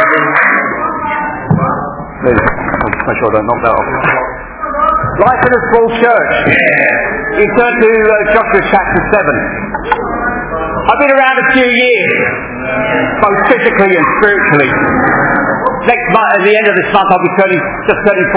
Make sure I don't knock that off. Life in a small church. You turn to Joshua chapter 7. I've been around a few years, both physically and spiritually. Next month, at the end of this month, I'll be just turning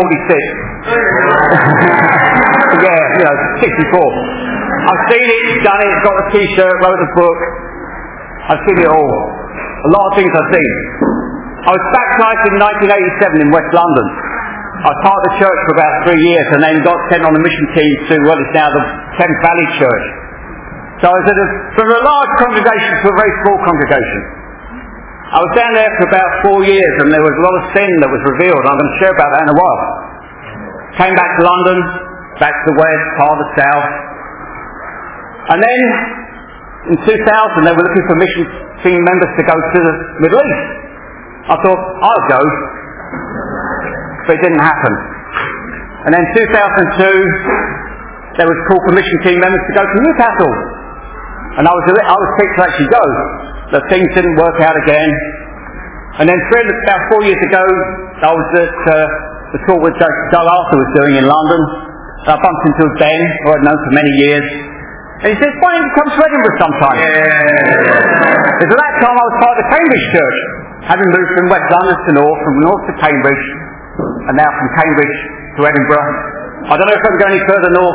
46. Yeah, 64. I've seen it, done it, got a t-shirt, wrote a book. I've seen it all. A lot of things I've seen. I was baptised in 1987 in West London. I was part of the church for about 3 years and then got sent on a mission team to what is now the Thames Valley Church. So I was from a large congregation to a very small congregation. I was down there for about 4 years and there was a lot of sin that was revealed. I'm going to share about that in a while. Came back to London, back to the west, part of the south. And then in 2000 they were looking for mission team members to go to the Middle East. I thought, I'll go. But it didn't happen. And then 2002 there was a call for mission team members to go to Newcastle. And I was picked to actually go. But things didn't work out again. And then about 4 years ago I was at the talk with Doug Arthur was doing in London. I bumped into Ben, who I'd known for many years. And he said, why don't you come to Edinburgh sometime? Because at that time I was part of the Cambridge Church, having moved from West London to north, from north to Cambridge, and now from Cambridge to Edinburgh. I don't know if I can go any further north,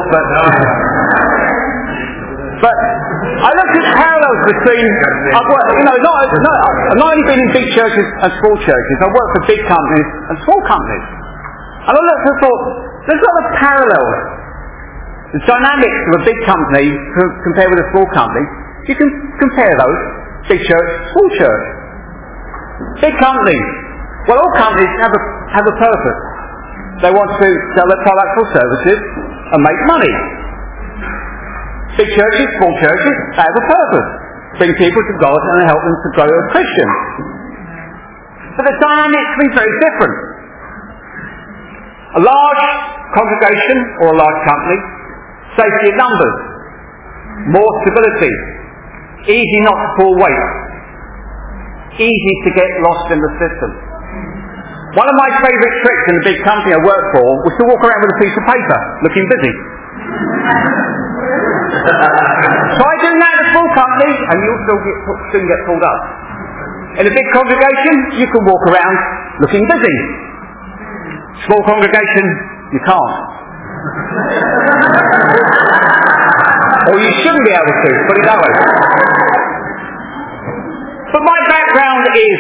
but I looked at parallels between, I've worked, I've not only been in big churches and small churches, I've worked for big companies and small companies. And I looked and thought, there's a lot of parallels. The dynamics of a big company compared with a small company, you can compare those. Big church, small church. Big company. Well, all companies have a purpose. They want to sell their products or services and make money. Big churches, small churches, they have a purpose. Bring people to God and help them to grow as Christians. But the dynamics can be very different. A large congregation or a large company, safety in numbers, more stability, easy not to pull weight, easy to get lost in the system. One of my favourite tricks in the big company I worked for was to walk around with a piece of paper, looking busy. Try doing that in a small company and you'll soon get pulled up. In a big congregation, you can walk around looking busy. Small congregation, you can't. Or you shouldn't be able to, put it that way. But my background is,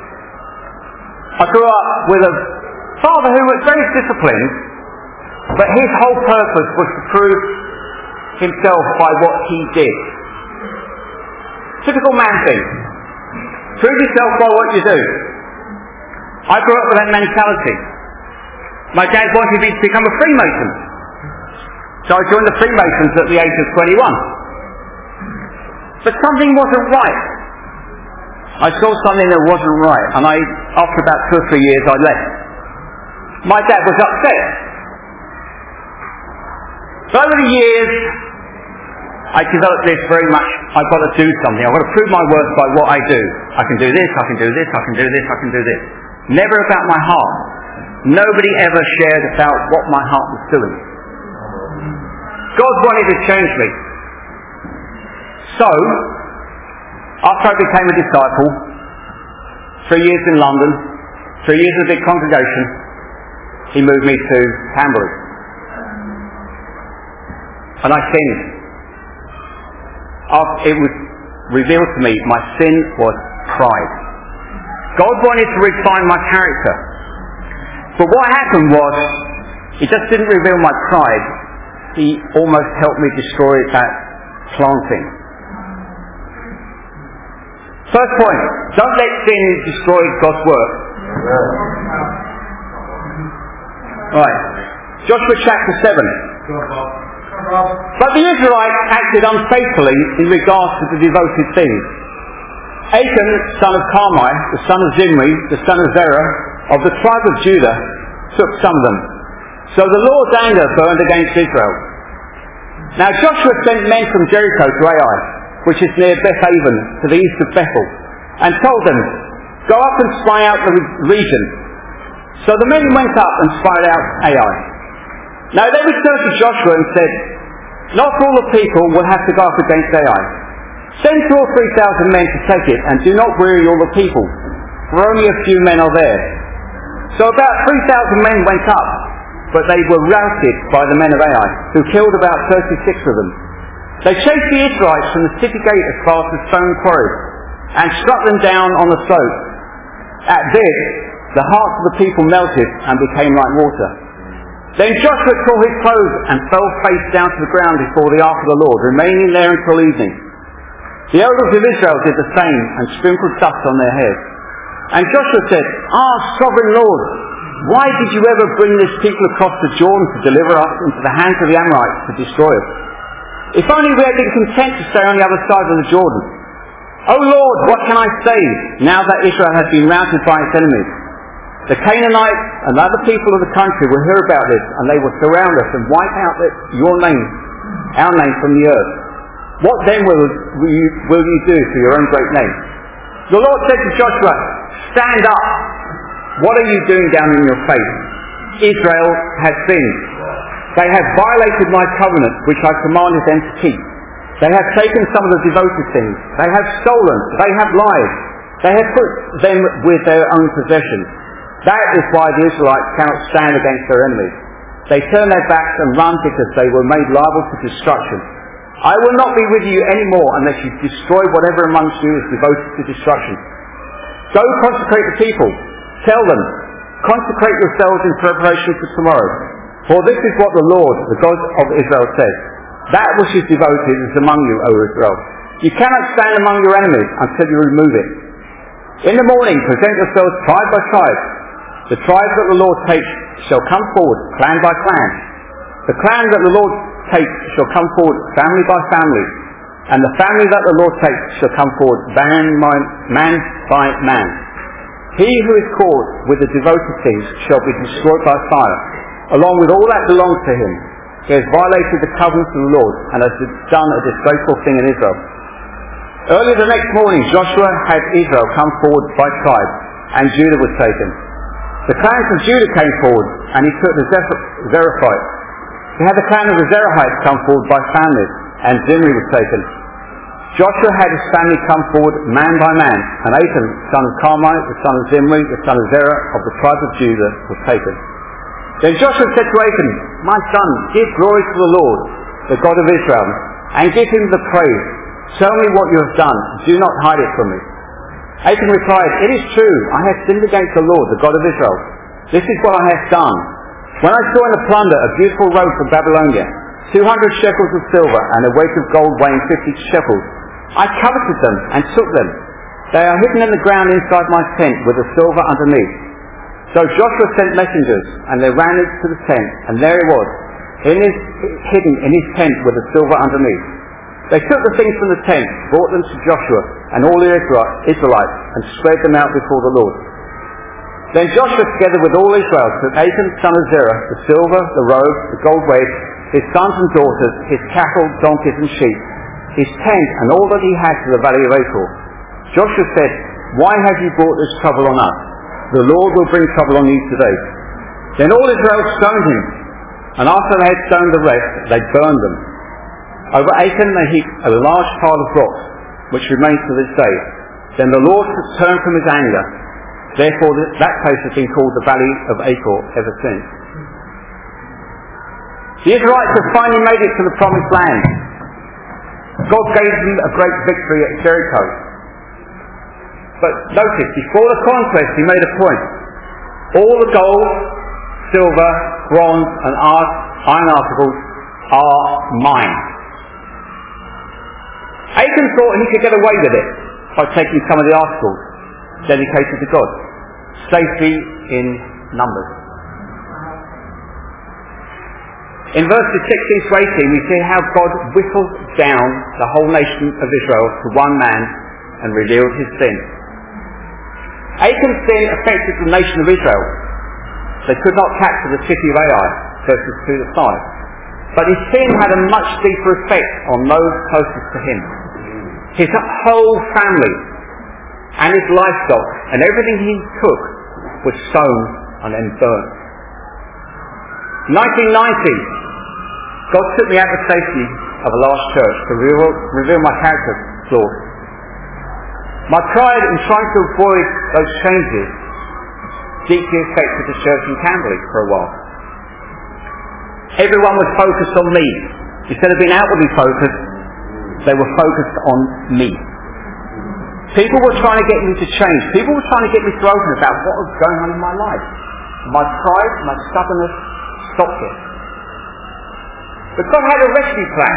I grew up with a father who was very disciplined, but his whole purpose was to prove himself by what he did. Typical man thing. Prove yourself by what you do. I grew up with that mentality. My dad wanted me to become a Freemason. So I joined the Freemasons at the age of 21. But something wasn't right. I saw something that wasn't right, and after about 2 or 3 years, I left. My dad was upset. So over the years, I developed this very much, I've got to do something. I've got to prove my worth by what I do. I can do this, I can do this, I can do this, I can do this. Never about my heart. Nobody ever shared about what my heart was doing. God wanted to change me. So, after I became a disciple, 3 years in London, 3 years in a big congregation, he moved me to Hamburg. And I sinned. It was revealed to me my sin was pride. God wanted to refine my character. But what happened was, he just didn't reveal my pride. He almost helped me destroy that planting. First point, don't let sin destroy God's work. Right, Joshua chapter 7. But the Israelites acted unfaithfully in regards to the devoted things. Achan, son of Carmi, the son of Zimri, the son of Zerah, of the tribe of Judah, took some of them. So the Lord's anger burned against Israel. Now Joshua sent men from Jericho to Ai, which is near Bethaven, to the east of Bethel, and told them, Go up and spy out the region. So the men went up and spied out Ai. Now they returned to Joshua and said, not all the people will have to go up against Ai. Send 2 or 3,000 men to take it, and do not weary all the people, for only a few men are there. So about 3,000 men went up, but they were routed by the men of Ai, who killed about 36 of them. They chased the Israelites from the city gate as far as the stone quarry, and struck them down on the slope. At this, the hearts of the people melted and became like water. Then Joshua tore his clothes and fell face down to the ground before the ark of the Lord, remaining there until evening. The elders of Israel did the same and sprinkled dust on their heads. And Joshua said, sovereign Lord, why did you ever bring this people across the Jordan to deliver us into the hands of the Amorites to destroy us? If only we had been content to stay on the other side of the Jordan. O Lord, what can I say now that Israel has been routed by its enemies? The Canaanites and other people of the country will hear about this, and they will surround us and wipe out your name, our name, from the earth. What then will you do for your own great name? The Lord said to Joshua, stand up. What are you doing down in your face? Israel has sinned. They have violated my covenant, which I commanded them to keep. They have taken some of the devoted things. They have stolen. They have lied. They have put them with their own possessions. That is why the Israelites cannot stand against their enemies. They turn their backs and run because they were made liable to destruction. I will not be with you any more unless you destroy whatever amongst you is devoted to destruction. Go consecrate the people. Tell them, consecrate yourselves in preparation for tomorrow. For this is what the Lord, the God of Israel, says. That which is devoted is among you, O Israel. You cannot stand among your enemies until you remove it. In the morning, present yourselves tribe by tribe. The tribes that the Lord takes shall come forward, clan by clan. The clan that the Lord takes shall come forward, family by family. And the family that the Lord takes shall come forward, man by man. He who is caught with the devoted things shall be destroyed by fire, along with all that belongs to him. He has violated the covenant of the Lord and has done a disgraceful thing in Israel. Early the next morning, Joshua had Israel come forward by tribe, and Judah was taken. The clans of Judah came forward, and he took the Zerechites. He had the clan of the Zerahites come forward by families, and Zimri was taken. Joshua had his family come forward man by man, and Achan, son of Carmi, the son of Zimri, the son of Zerah, of the tribe of Judah, was taken. Then Joshua said to Achan, my son, give glory to the Lord, the God of Israel, and give him the praise. Tell me what you have done. Do not hide it from me. Achan replied, it is true, I have sinned against the Lord, the God of Israel. This is what I have done. When I saw in the plunder a beautiful robe from Babylonia, 200 shekels of silver and a weight of gold weighing 50 shekels, I coveted them and took them. They are hidden in the ground inside my tent with the silver underneath. So Joshua sent messengers, and they ran into the tent, and there it was, hidden in his tent with the silver underneath. They took the things from the tent, brought them to Joshua and all the Israelites, and spread them out before the Lord. Then Joshua, together with all Israel, took Achan, son of Zerah, the silver, the robe, the gold weight, his sons and daughters, his cattle, donkeys and sheep, his tent, and all that he had to the valley of Achor. Joshua said, why have you brought this trouble on us? The Lord will bring trouble on you today. Then all Israel stoned him, and after they had stoned the rest, they burned them. Over Achan they heaped a large pile of rocks, which remains to this day. Then the Lord turned from his anger. Therefore that place has been called the Valley of Achor ever since. The Israelites have finally made it to the promised land. God gave them a great victory at Jericho. But notice, before the conquest he made a point. All the gold, silver, bronze and iron articles are mine. Achan thought he could get away with it by taking some of the articles dedicated to God. Safety in numbers. In verses 16 to 18 we see how God whittled down the whole nation of Israel to one man and revealed his sin. Achan's sin affected the nation of Israel. They could not capture the city of Ai, verses 2 to 5. But his sin had a much deeper effect on those closest to him. His whole family and his livestock and everything he took was sown and then burnt. In 1990, God took me out of the safety of a large church to reveal my character flaws. My pride in trying to avoid those changes deeply affected the church in Camberley for a while. Everyone was focused on me. Instead of being outwardly focused, they were focused on me. People were trying to get me to change. People were trying to get me to open about what was going on in my life. My pride, my stubbornness stopped it. But God had a rescue plan.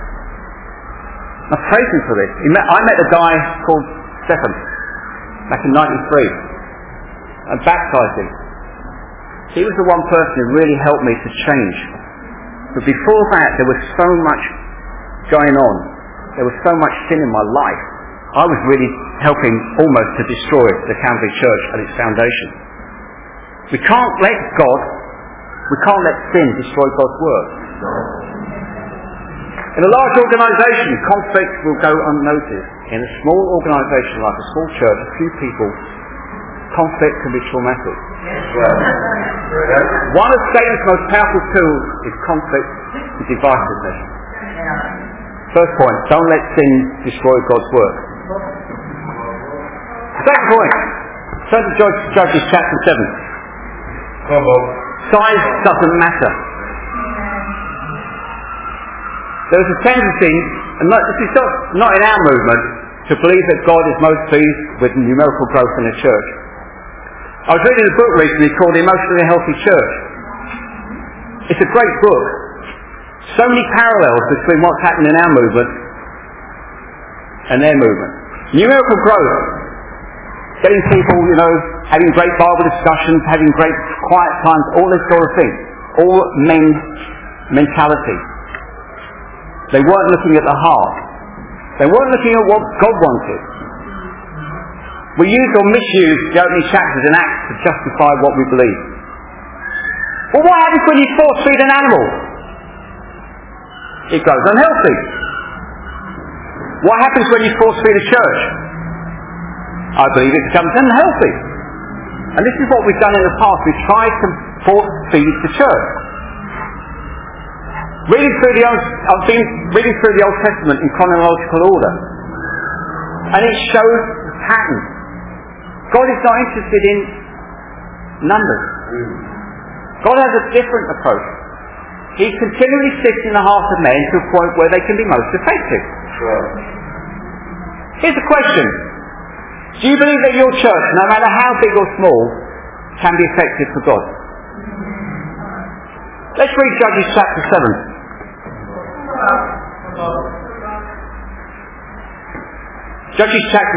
I praise him for this. I met a guy called Stephen back in 93 and baptised him. He was the one person who really helped me to change. But before that, there was so much going on. There was so much sin in my life. I was really helping almost to destroy the Camberley Church and its foundation. We can't let sin destroy God's work. In a large organisation, conflict will go unnoticed. In a small organisation like a small church, a few people, conflict can be traumatic. One of Satan's most powerful tools is conflict and divisiveness. First point, don't let sin destroy God's work. Second point, turn to Judges chapter 7. Size doesn't matter. There's a tendency, and this is not in our movement, to believe that God is most pleased with numerical growth in a church. I was reading a book recently called The Emotionally Healthy Church. It's a great book. So many parallels between what's happening in our movement and their movement. Numerical growth, getting people, having great Bible discussions, having great quiet times, all this sort of thing. All men mentality. They weren't looking at the heart. They weren't looking at what God wanted. We use or misuse the opening chapters in Acts to justify what we believe. Well, what happens when you force feed an animal? It grows unhealthy. What happens when you force feed a church? I believe it becomes unhealthy. And this is what we've done in the past. We've tried to force feed the church. I've been reading through the Old Testament in chronological order, and it shows the pattern. God is not interested in numbers. God has a different approach. He continually sifts in the hearts of men to a point where they can be most effective. Here's a question. Do you believe that your church, no matter how big or small, can be effective for God? Let's read Judges chapter 7. Judges chapter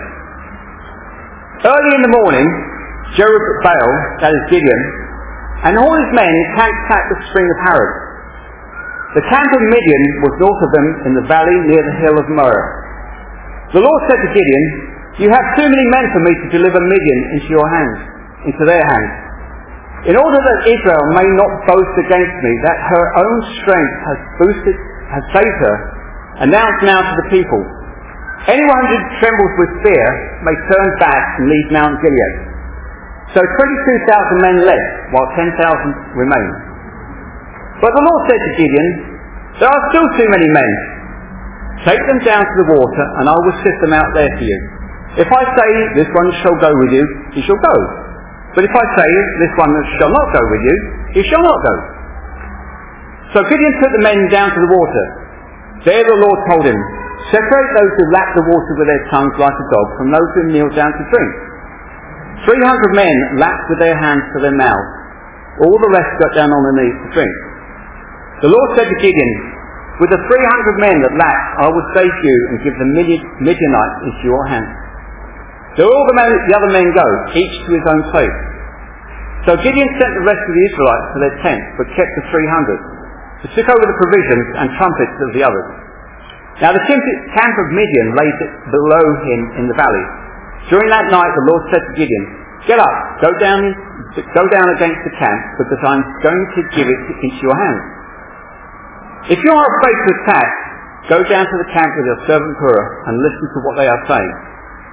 7. Early in the morning, Jerubbaal, that is Gideon, and all his men encamped at the spring of Harod. The camp of Midian was north of them in the valley near the hill of Moreh. The Lord said to Gideon, "You have too many men for me to deliver Midian into their hands. In order that Israel may not boast against me that her own strength has saved her, announce now to the people, anyone who trembles with fear may turn back and leave Mount Gilead." So 22,000 men left, while 10,000 remained. But the Lord said to Gideon, "There are still too many men. Take them down to the water, and I will sift them out there for you. If I say, this one shall go with you, he shall go. But if I say, this one shall not go with you, he shall not go." So Gideon took the men down to the water. There the Lord told him, "Separate those who lap the water with their tongues like a dog from those who kneel down to drink." 300 men lapped with their hands to their mouths. All the rest got down on their knees to drink. The Lord said to Gideon, "With the 300 men that lapped, I will save you and give the Midianites into your hands." So all the other men go, each to his own place. So Gideon sent the rest of the Israelites to their tents, but kept the 300, who took over the provisions and trumpets of the others. Now the camp of Midian lay below him in the valley. During that night the Lord said to Gideon, "Get up, go down against the camp, because I'm going to give it into your hands. If you are afraid to attack, go down to the camp with your servant Purah and listen to what they are saying.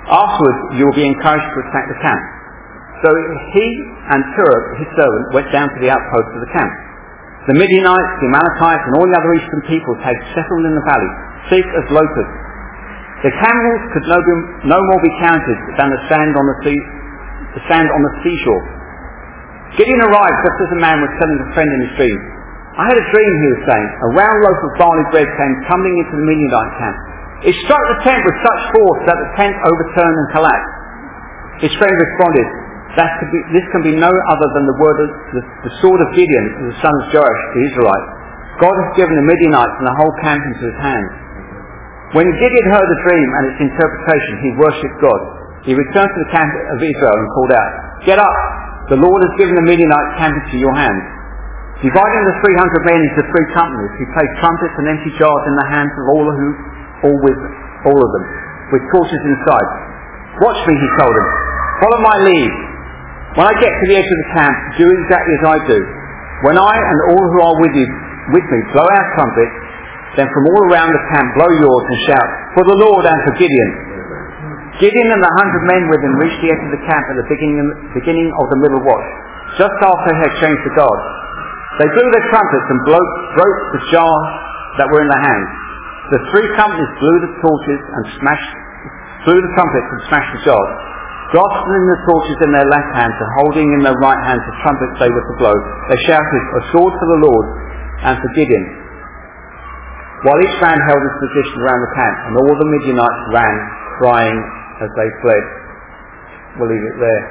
Afterwards, you will be encouraged to attack the camp." So he and Purah, his servant, went down to the outposts of the camp. The Midianites, the Amalekites, and all the other eastern peoples had settled in the valley, thick as locusts. The camels could no more be counted than the sand on the seashore. Gideon arrived just as a man was telling a friend in his dream. "I had a dream," he was saying. "A round loaf of barley bread came tumbling into the Midianite camp. It struck the tent with such force that the tent overturned and collapsed." His friend responded, "This can be no other than the sword of Gideon, the son of Joash, the Israelite. God has given the Midianites and the whole camp into his hands." When Gideon heard the dream and its interpretation, he worshipped God. He returned to the camp of Israel and called out, "Get up! The Lord has given the Midianite camp into your hands." Dividing the 300 men into 3 companies, he placed trumpets and empty jars in the hands of all of them, with torches inside. "Watch me," he told them. "Follow my lead. When I get to the edge of the camp, do exactly as I do. When I and all who are with me blow our trumpets, then from all around the camp blow yours and shout, 'For the Lord and for Gideon.'" Gideon and the 100 men with him reached the edge of the camp at the beginning of the middle watch, just after he had changed the guard. They blew their trumpets and broke the jars that were in their hands. The 3 companies blew the trumpets and smashed the jars. Grasping the torches in their left hands and holding in their right hands the trumpets they were to blow, they shouted, "A sword for the Lord and for Gideon," while each man held his position around the camp, and all the Midianites ran, crying as they fled. We'll leave it there.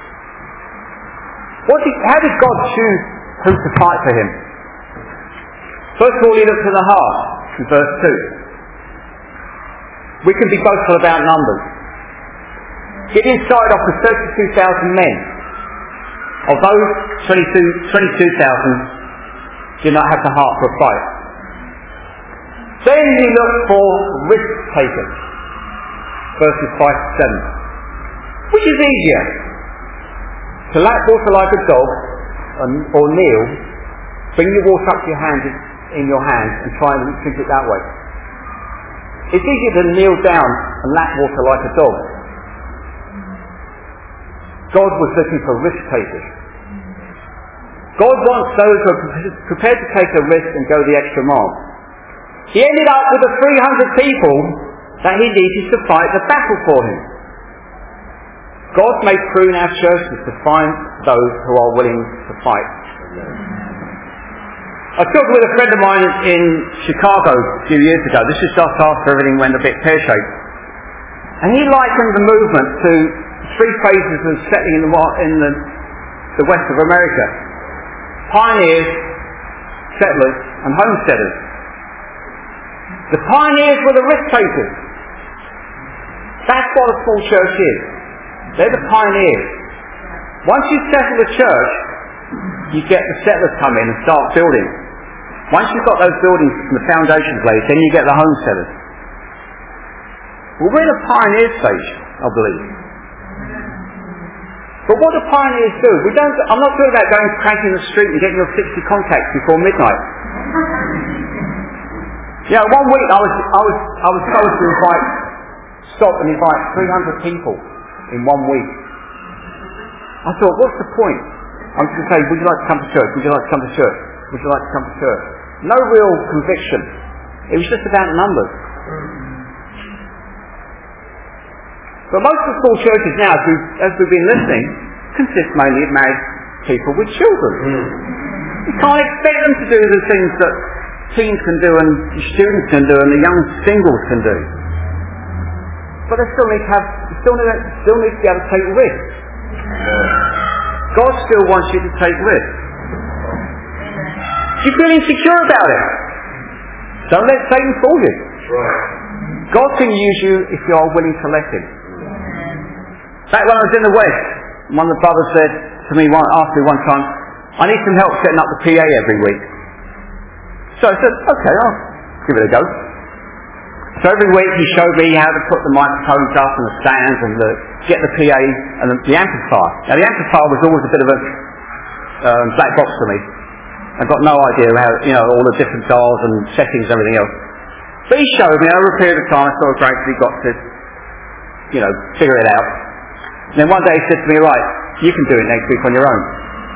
How did God choose who to fight for him? First of all, he looked at the heart in verse 2. We can be boastful about numbers. Gideon started off with 32,000 men. Of those, 22,000 did not have the heart for a fight. Then he looked for risk takers. Verses 5 to 7. Which is easier? To lap water like a dog, or kneel, bring your water up to your hand in your hand and try and drink it that way. It's easier to kneel down and lap water like a dog. God was looking for risk takers. God wants those who are prepared to take a risk and go the extra mile. He ended up with the 300 people that he needed to fight the battle for him. God may prune our churches to find those who are willing to fight. I was talking with a friend of mine in Chicago a few years ago. This is just after everything went a bit pear-shaped. And he likened the movement to 3 phases of settling in the west of America. Pioneers, settlers, and homesteaders. The pioneers were the risk takers. That's what a small church is. They're the pioneers. Once you settle the church, you get the settlers come in and start building. Once you've got those buildings from the foundations laid, then you get the homesteaders. Well, we're in a pioneer stage, I believe. But what do pioneers do? I'm not talking about going cranking the street and getting your 60 contacts before midnight. Yeah, one week I was told to stop and invite 300 people in 1 week. I thought, what's the point? I'm just going to say, would you like to come to church? Would you like to come to church? Would you like to come to church? No real conviction. It was just about numbers. But most of the small churches now, as we've been listening, consist mainly of married people with children. You can't expect them to do the things that teens can do and students can do and the young singles can do. But they still need to be able to take risks. God still wants you to take risks. You feel insecure about it. Don't let Satan fool you. God can use you if you are willing to let him. Back when I was in the West, one of the brothers said to me, asked me one time, I need some help setting up the PA every week. So I said, okay, I'll give it a go. So every week he showed me how to put the microphones up and the stands and get the PA and the amplifier. Now the amplifier was always a bit of a black box for me. I got no idea how, all the different dials and settings and everything else. But he showed me over a period of time, I sort of gradually got to figure it out. And then one day he said to me, right, you can do it next week on your own.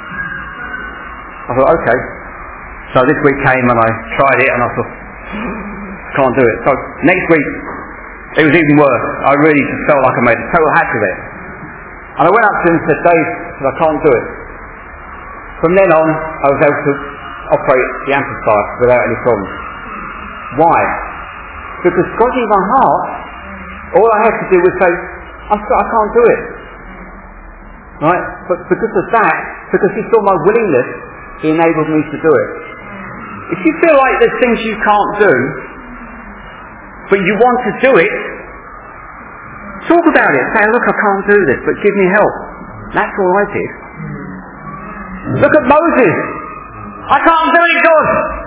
I thought, okay. So this week came and I tried it and I thought, can't do it. So next week, it was even worse. I really just felt like I made a total hack of it. And I went up to him and said, Dave, I can't do it. From then on, I was able to operate the amplifier without any problems. Why? Because God in my heart, all I had to do was say, I can't do it. Right? But because of that, because he saw my willingness, he enabled me to do it. If you feel like there's things you can't do, but you want to do it, talk about it. Say, look, I can't do this, but give me help. That's all I did. Look at Moses. I can't do it, God.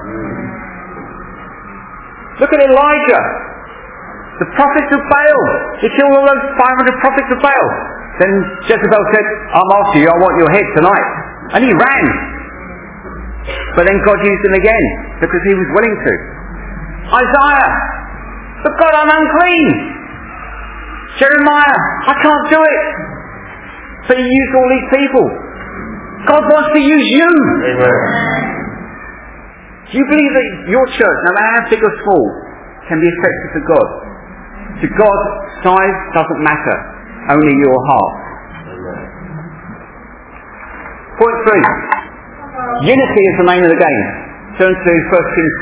Look at Elijah. The prophets of Baal. He killed all those 500 prophets of Baal. Then Jezebel said, I'm after you, I want your head tonight. And he ran. But then God used him again, because he was willing to. Isaiah. But God, I'm unclean. Jeremiah, I can't do it. So he used all these people. God wants to use you. Amen. Do you believe that your church, no matter how big or small, can be effective for God? To God, size doesn't matter. Only your heart. Amen. Point 3. Unity is the name of the game. Turn to 1 Kings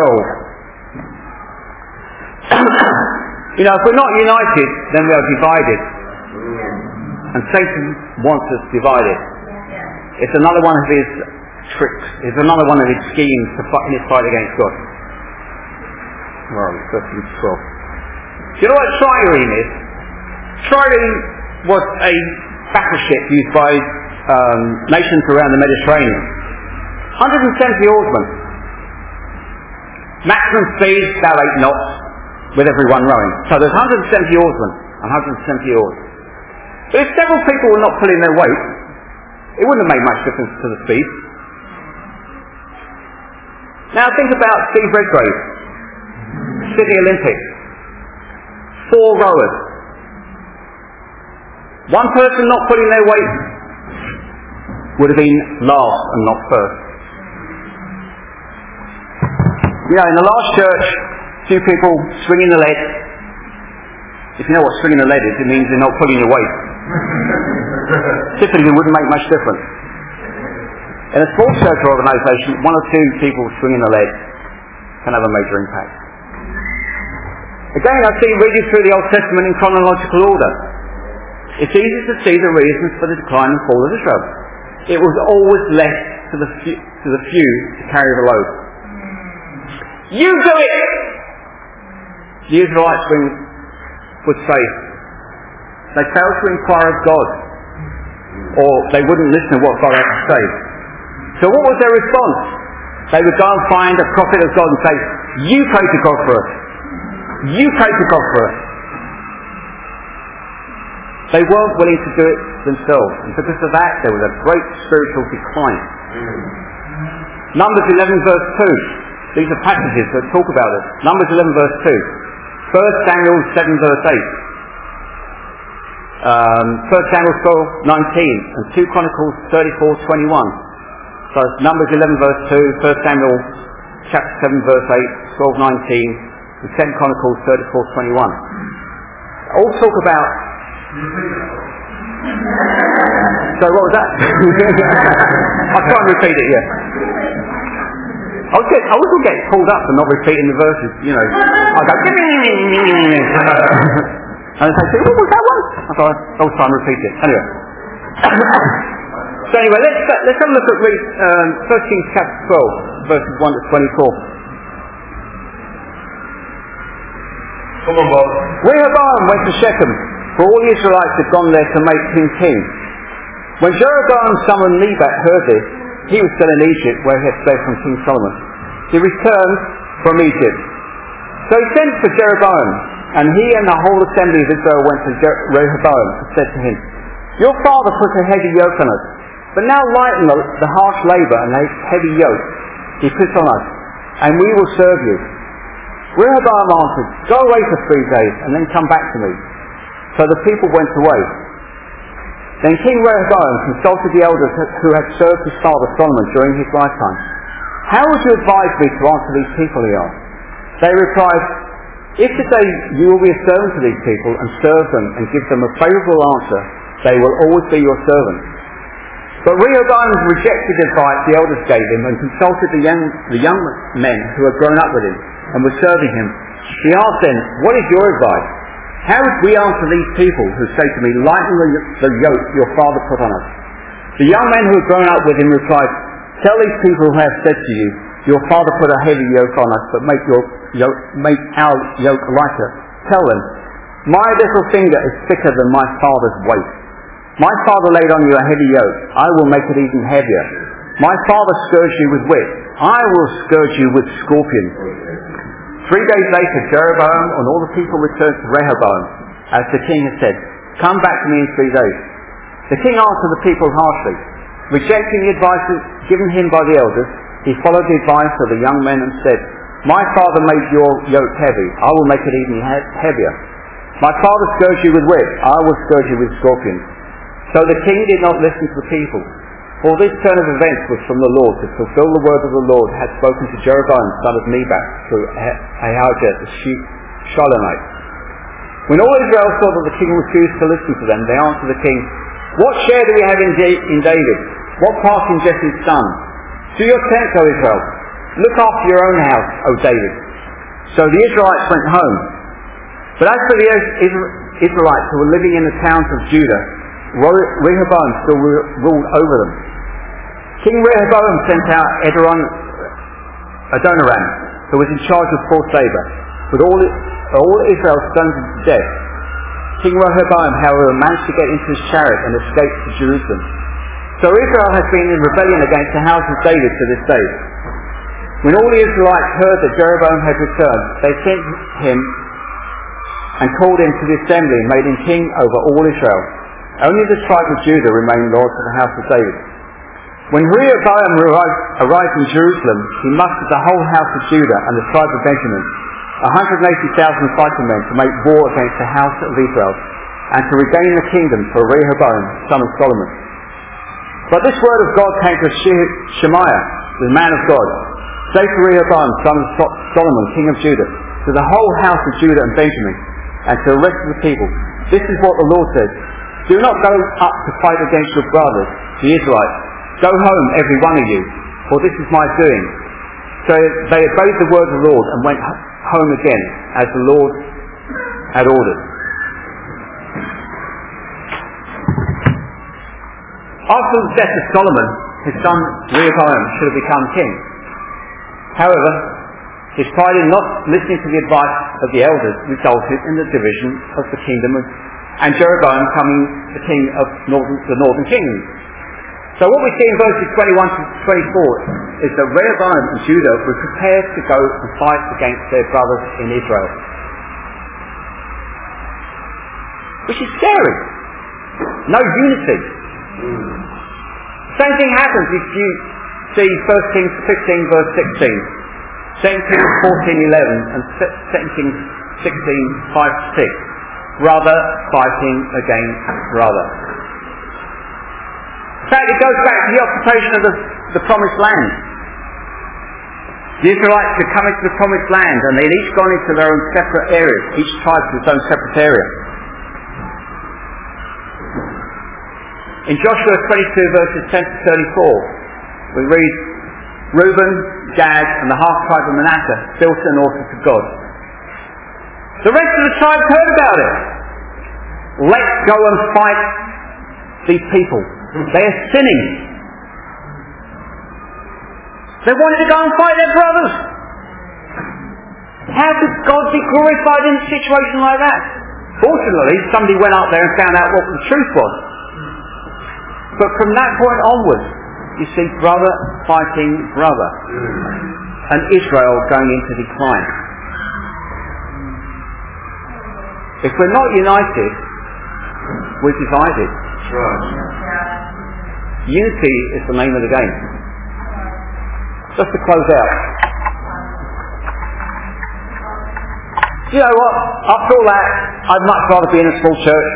12. If we're not united, then we are divided. And Satan wants us divided. It's another one of his tricks. It's another one of his schemes in his fight against God. Where are we? 1 Kings 12. Do you know what trireme is? Trireme was a battleship used by nations around the Mediterranean. 170 oarsmen. Maximum speed, about 8 knots, with everyone rowing. So there's 170 oarsmen and 170 oars. But if several people were not pulling their weight, it wouldn't have made much difference to the speed. Now think about Steve Redgrave, Sydney Olympics. 4 rowers. One person not pulling their weight would have been last and not first. In the last church, 2 people swinging the lead. If you know what swinging the lead is, it means you're not pulling your weight. Typically, it wouldn't make much difference. In a small church or organisation, 1 or 2 people swinging the lead can have a major impact. Again, I see reading through the Old Testament in chronological order. It's easy to see the reasons for the decline and fall of Israel. It was always left to the few to carry the load. You do it! The Israelites would say, they failed to inquire of God, or they wouldn't listen to what God had to say. So what was their response? They would go and find a prophet of God and say, you pray to God for us. You pray to God for us. They weren't willing to do it themselves, and because of that there was a great spiritual decline. Numbers 11 verse 2. These are passages that talk about it. Numbers 11 verse 2. 1 Samuel 7 verse 8. 1 Samuel 12, 19 and 2 Chronicles 34, 21. So it's Numbers 11 verse 2, 1 Samuel chapter 7 verse 8, 12, 19 and 2 Chronicles 34, 21. All talk about... So what was that? I'll try and repeat it, yeah. I also get pulled up for not repeating the verses, I go... And they say, what was that one? I'll try and repeat it. Anyway. So anyway, let's have a look at 1 Kings chapter 12, verses 1 to 24. Come on, Bob. Rehoboam went to Shechem, for all the Israelites had gone there to make him king. When Jeroboam summoned Nebat heard this, he was still in Egypt, where he had fled from King Solomon. He returned from Egypt. So he sent for Jeroboam, and he and the whole assembly of Israel went to Rehoboam and said to him, your father put a heavy yoke on us, but now lighten the harsh labour and the heavy yoke he puts on us, and we will serve you. Rehoboam answered, go away for 3 days and then come back to me. So the people went away. Then King Rehoboam consulted the elders who had served his father Solomon during his lifetime. "How would you advise me to answer these people?" he asked. They replied, "If today you will be a servant to these people and serve them and give them a favourable answer, they will always be your servants." But Rehoboam rejected the advice the elders gave him and consulted the young men who had grown up with him and were serving him. He asked them, "What is your advice? How would we answer these people who say to me, 'Lighten the yoke your father put on us'?" The young men who had grown up with him replied, "Tell these people who have said to you, 'Your father put a heavy yoke on us, but make our yoke lighter.' Tell them, 'My little finger is thicker than my father's weight. My father laid on you a heavy yoke. I will make it even heavier. My father scourged you with whip. I will scourge you with scorpions." 3 days later, Jeroboam and all the people returned to Rehoboam, as the king had said, "Come back to me in 3 days." The king answered the people harshly. Rejecting the advice given him by the elders, he followed the advice of the young men and said, "My father made your yoke heavy. I will make it even heavier. My father scourged you with whip. I will scourge you with scorpions." So the king did not listen to the people. For this turn of events was from the Lord, to fulfill the word of the Lord had spoken to Jeroboam son of Nebat through Ahijah the Shilonite. When all Israel saw that the king refused to listen to them, they answered the king, "What share do we have in David? What part in Jesse's son? Do your tent, O Israel. Look after your own house, O David." So the Israelites went home. But as for the Israelites who were living in the towns of Judah, Rehoboam still ruled over them. King Rehoboam sent out Adoniram, who was in charge of Fort Saber, with all Israel stoned to death. King Rehoboam, however, managed to get into his chariot and escaped to Jerusalem. So Israel has been in rebellion against the house of David to this day. When all the Israelites heard that Jeroboam had returned, they sent him and called him to the assembly and made him king over all Israel. Only the tribe of Judah remained loyal to the house of David. When Rehoboam arrived in Jerusalem, he mustered the whole house of Judah and the tribe of Benjamin, 180,000 fighting men, to make war against the house of Israel and to regain the kingdom for Rehoboam, son of Solomon. But this word of God came to Shemaiah, the man of God. "Say to Rehoboam, son of Solomon, king of Judah, to the whole house of Judah and Benjamin, and to the rest of the people, this is what the Lord says. Do not go up to fight against your brothers, the Israelites. Go home, every one of you, for this is my doing." So they obeyed the word of the Lord and went home again, as the Lord had ordered. After the death of Solomon, his son Rehoboam should have become king. However, his pride in not listening to the advice of the elders resulted in the division of the kingdom and Jeroboam becoming the king of the northern kingdom. So what we see in verses 21 to 24 is that Rehoboam and Judah were prepared to go and fight against their brothers in Israel. Which is scary. No unity. Same thing happens if you see 1 Kings 15 verse 16, 2 Kings 14:11 and 2 Kings 16:5-6. Brother fighting against brother. In fact, it goes back to the occupation of the promised land. The Israelites had come into the promised land and they'd each gone into their own separate areas, each tribe to its own separate area. In Joshua 22 verses 10 to 34, we read, "Reuben, Gad and the half tribe of Manasseh built an altar to God. The rest of the tribes heard about it. Let's go and fight these people. They are sinning." They wanted to go and fight their brothers. How could God be glorified in a situation like that? Fortunately, somebody went up there and found out what the truth was. But from that point onwards, you see brother fighting brother, and Israel going into decline. If we're not united, we're divided. Unity is the name of the game. Just to close out, You know what? After all that, I'd much rather be in a small church.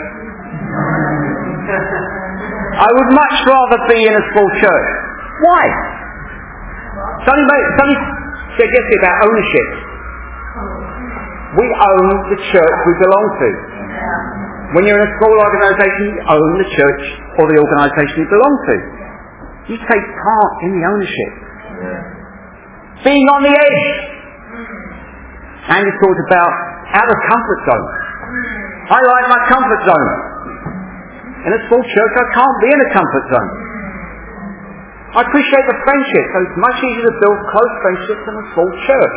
I would much rather be in a small church. Why? Somebody said yesterday about ownership. We own the church we belong to. When you're in a small organisation, you own the church or the organisation you belong to. You take part in the ownership. Being on the edge. Andy talked about out of comfort zone. I like my comfort zone. In a small church, I can't be in a comfort zone. I appreciate the friendship, so it's much easier to build close friendships in a small church.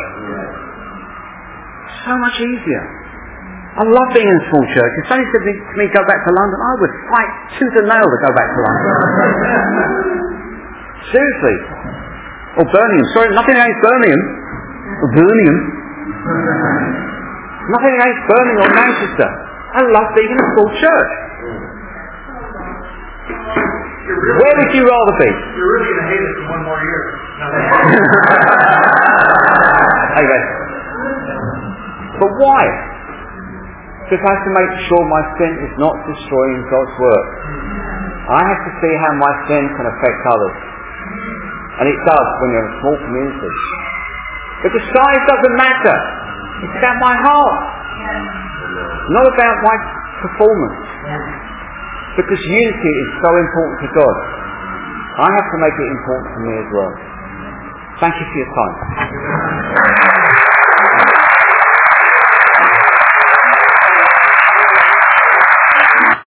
So much easier. I love being in a small church. If somebody said to me, go back to London, I would fight tooth and nail to go back to London. Seriously. Or Birmingham. Sorry, nothing against Birmingham. Or Birmingham. Nothing against Birmingham or Manchester. I love being in a small church. Where would you rather be? You're really going to hate it for one more year. Anyway. But why? Because I have to make sure my sin is not destroying God's work. I have to see how my sin can affect others. And it does when you're in a small community. But the size doesn't matter. It's about my heart. Not about my performance. Because unity is so important to God. I have to make it important to me as well. Thank you for your time.